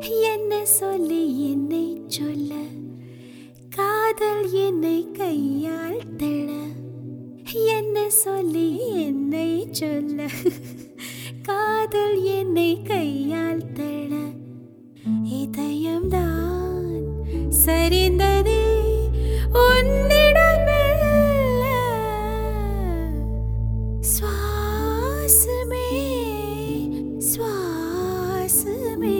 என்ன சொல்லி என்னை சொல்ல, காதல் என்னை கையால் தள்ள. என்ன சொல்லி என்னை சொல்ல, காதல் என்னை கையால் தள்ள. இதயம்தான் சரிந்ததே உன்னிடமெல்ல. சுவாசமே சுவாசமே.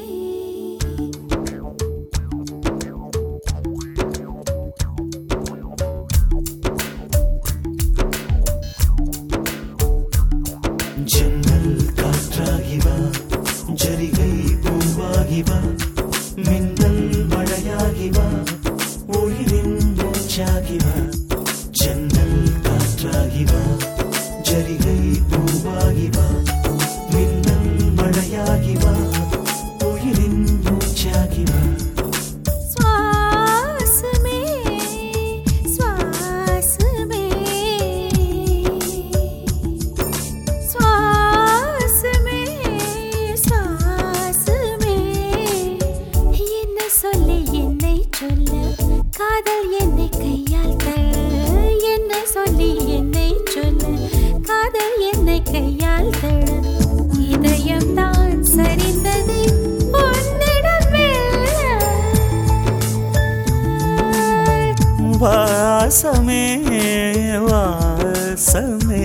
ஜன்னல் காற்றாகிவா, ஜரிகை பூவாகிவா, மின்னல் மழையாகிவா, உயிரின் மூச்சாகிவா. ஜன்னல் காற்றாகிவா, ஜரிகை பூவாகிவா, மின்னல் மழையாகிவா, உயிரின் மூச்சாகிவா. சுவாசமே சுவாசமே சுவாசமே சுவாசமே. என்ன சொல்லி என்னை சொல்ல, காதல் என்னை கையால் தள்ள. என்ன சொல்லி என்னை சொல்ல, காதல் என்னை கையால் தள்ள. இதயம்தான் சரிந்தது உன்னிடமெல்ல. வாசமே வாசமே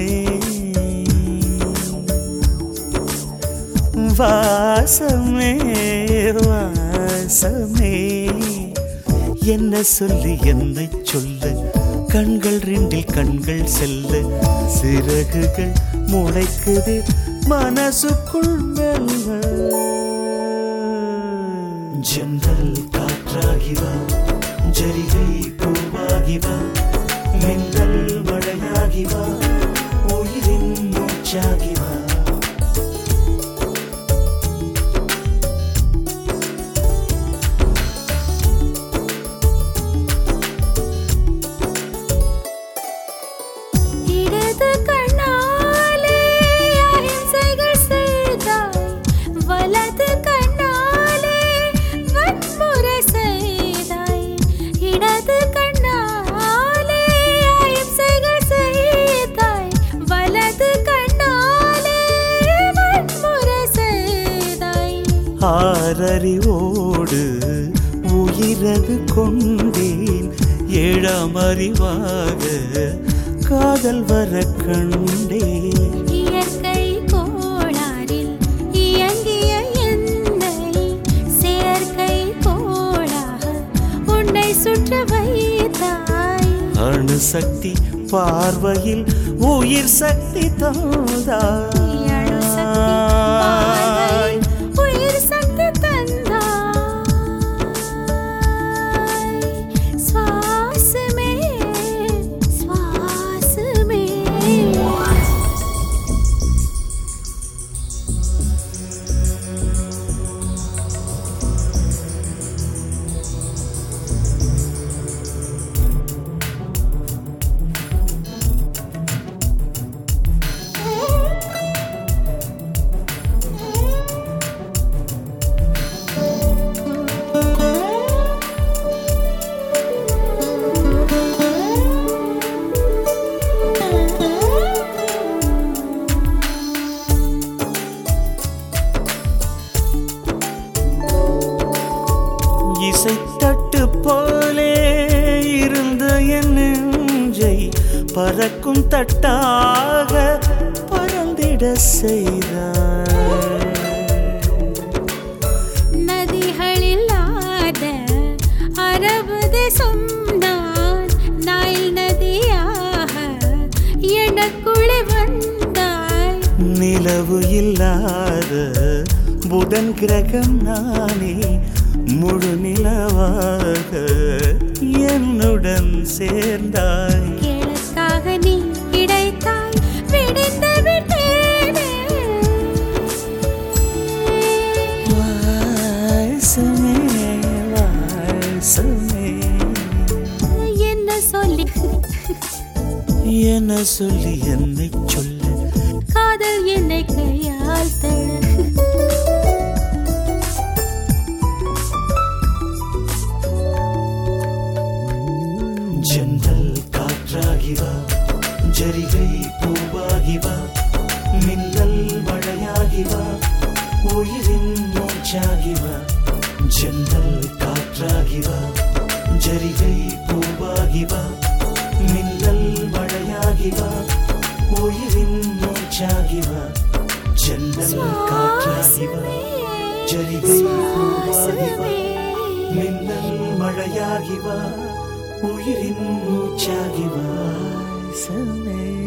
வாசமே வாசமே. என்ன சொல்லி என்னை சொல்ல, கண்கள் ரெண்டில் கண்கள் செல்ல. சிறகுகள் முளைக்குது மனசுக்குள் மெல்ல. ஜன்னல் காற்றாகிவா, ஜரிகை பூவாகிவா, மின்னல் மழையாகிவா, உயிரின் மூச்சாகிவா. இடது கண்ணாலே அகிம்சைகள் செய்தாய், வலது கண்ணாலே வன்முறை செய்தாய். இடது கண்ணாலே அகிம்சைகள் செய்தாய், வலது கண்ணாலே வன்முறை செய்தாய். ஆறறிவோடு உயிரது கொண்டேன், ஏழாம் அறிவாக காதல் வர கண்டேன். இயற்கை கோளாறில் இயங்கிய என்னை செயற்கை கோளாக உன்னை சுற்ற வைத்தாய். அணுசக்தி பார்வையில் உயிர் சக்தி தந்தாய். அணுசக்தி பார்வையில் உயிர் சக்தி தந்தாய். சுவாசமே சுவாசமே. இசைத்தட்டு போலே இருந்த என் நெஞ்சை பறக்கும் தட்டாக பறந்திட செய்தாய். நதிகளில்லாத அரபு தேசம் நான், நைல் நதியாக எனக்குள்ளே வந்தாய். நிலவு இல்லாத புதன் கிரகம் நானே, முழு நிலவாக என்னுடன் சேர்ந்தாய். கிழக்காக நீ கிடைத்தாய், விடிந்து விட்டேனே. வாசமே வாசமே. என்ன சொல்லி என்ன சொல்லி என்னை சொல்ல, காதல் என்னை கையால் தள்ள. ஜரிகை பூவாகி வா மின்னல் மழையாகி வா உயிரின் மூச்சாகி வா ஜன்னல் காற்றாகி வா ஜரிகை பூவாகி வா மின்னல் மழையாகி வா உயிரின் மூச்சாகி வா ஜன்னல் காற்றாகி வா ஜரிகை பூவாகி வா மின்னல் மழையாகி வா உயிரின் மூச்சாகி வா சமே